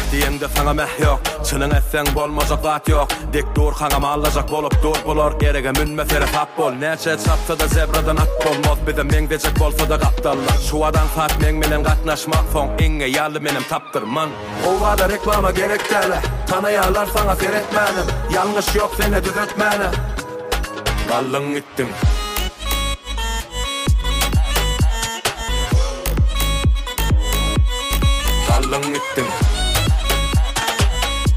Diyende sana meh yok, çının etsen bolmazak gat yok. Dik dur hanama allacak bolup dur bular. Erege münme fere tap bol. Neçe çapsa da zebradan at bolmaz. Bize mengdecek bolsa da kaptallar. Şu adan fat meng menen katnaşmak fon. Inge yalı menem taptırman. Ovada reklama gerek dele. Tanıyarlar sana seyretmenim. Yanlış yok seni düzeltmenim. Kallın gittin.